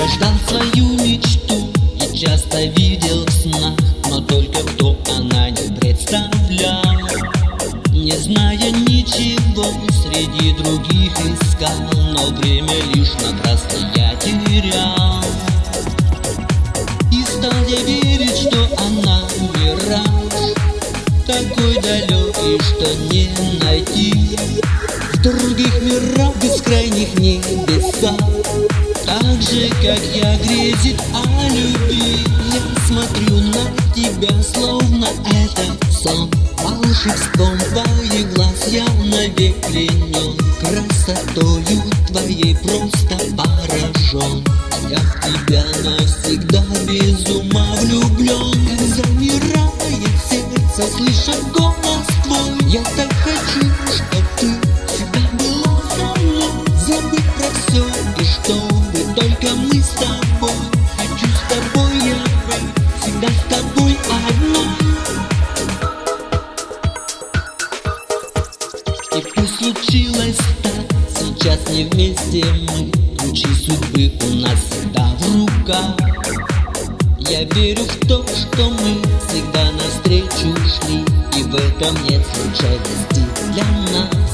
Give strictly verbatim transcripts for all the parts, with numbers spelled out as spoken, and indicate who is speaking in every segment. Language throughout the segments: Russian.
Speaker 1: ждал свою мечту и часто видел в снах, но только кто она не представлял. Не зная ничего, среди других искал, но время лишь напрасно я терял. И стал я верить, что она мираж, такой далекий, что не найти. В других мирах бескрайних небесах, так же, как я, грезит о любви. Я смотрю на тебя, словно это сон. Волшебством твоих глаз я навек пленен, красотою твоей просто поражен. Я в тебя навсегда без ума влюблен. Как замирает сердце, слыша голос твой, я так хочу, чтоб ты всегда была со мной. Забыть про все, и чтобы только мы с тобой. Хочу с тобой я быть, всегда с тобой одной. И пусть случилось так, сейчас не вместе мы, ключи судьбы у нас всегда в руках. Я верю в то, что мы всегда навстречу шли, и в этом нет случайности для нас.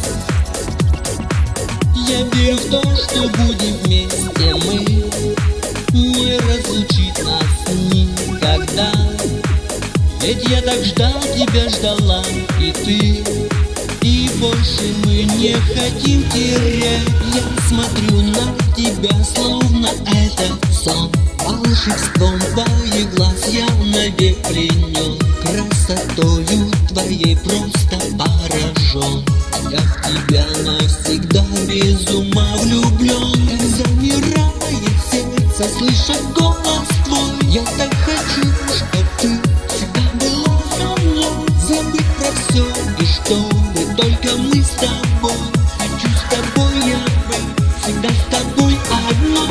Speaker 1: Я верю в то, что будем вместе мы, не разлучить нас никогда. Ведь я так ждал тебя, ждала и ты, и больше мы не хотим терять. Я смотрю на тебя, словно это сон. Волшебством твоих глаз я навек пленен, красотою твоей просто поражен. Я в тебя навсегда без ума влюблен. Как замирает сердце, слыша голос твой, я так хочу, чтоб ты всегда была со мной. Забыть про все, и чтобы только мы с тобой. Хочу с тобой я быть, всегда с тобой одной.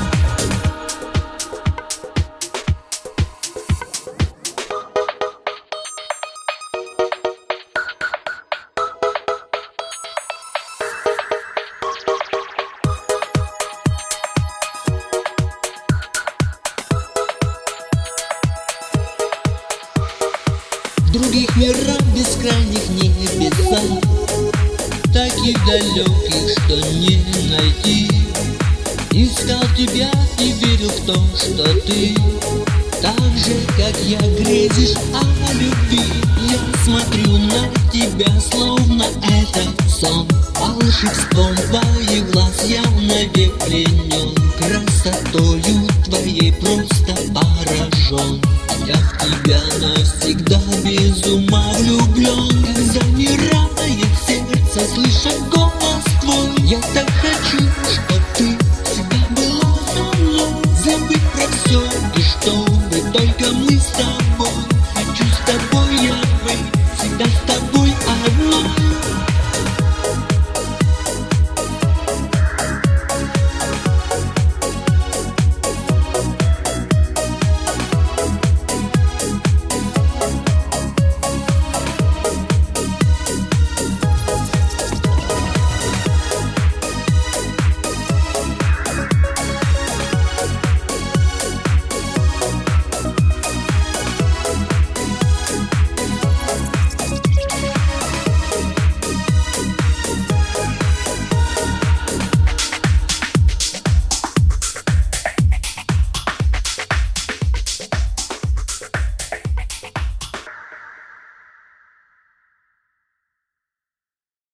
Speaker 1: В других мирах бескрайних небесах, таких далеких, что не найти. Искал тебя и верил в то, что ты так же, как я, грезишь о любви. Я смотрю на тебя, словно это сон. Волшебством твоих глаз я навек пленен, красотою твоей просто поражен. Я в тебя навсегда без ума влюблен. Как замирает сердце, слыша голос твой, я так хочу, чтоб ты